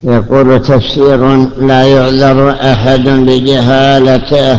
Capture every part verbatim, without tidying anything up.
يقول تفسير: لا يعذر أحد بجهالته،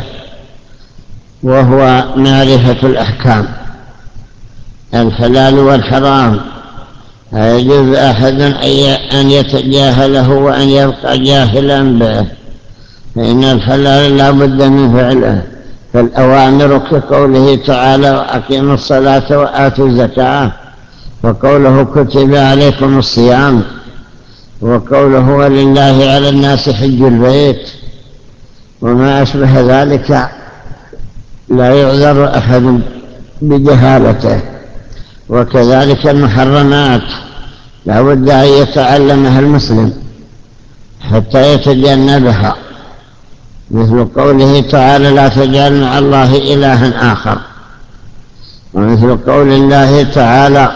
وهو معرفة الأحكام الحلال والحرام. لا يجوز أحد أن يتجاهله وأن يبقى جاهلا به، فإن الحلال لا بد من فعله. فالأوامر كقوله تعالى: وأقيموا الصلاة وآتوا الزكاة، وقوله: كتب عليكم الصيام، وقوله: ولله على الناس حج البيت، وما أشبه ذلك. لا يعذر أحد بجهالته. وكذلك المحرمات لا بد أن يتعلمها المسلم حتى يتجنبها، مثل قوله تعالى: لا تجعل مع الله إلها آخر، ومثل قول الله تعالى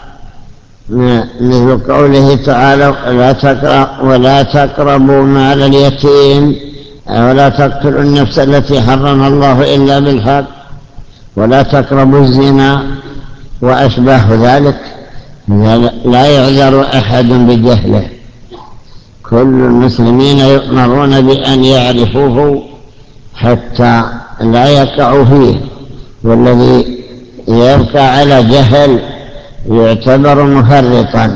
مثل قوله تعالى: ولا تقربوا ولا تقربوا مال اليتيم، ولا تقتلوا النفس التي حرم الله إلا بالحق، ولا تقربوا الزنا، وأشباه ذلك. لا يعذر أحد بجهله، كل المسلمين يؤمرون بأن يعرفوه حتى لا يقعوا فيه، والذي يبقى على جهل يعتبر مفرطا.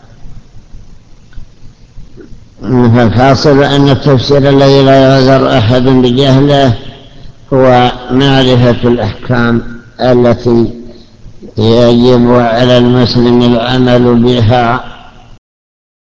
فالحاصل أن التفسير الذي لا يعذر أحد بجهله هو معرفة الأحكام التي يجب على المسلم العمل بها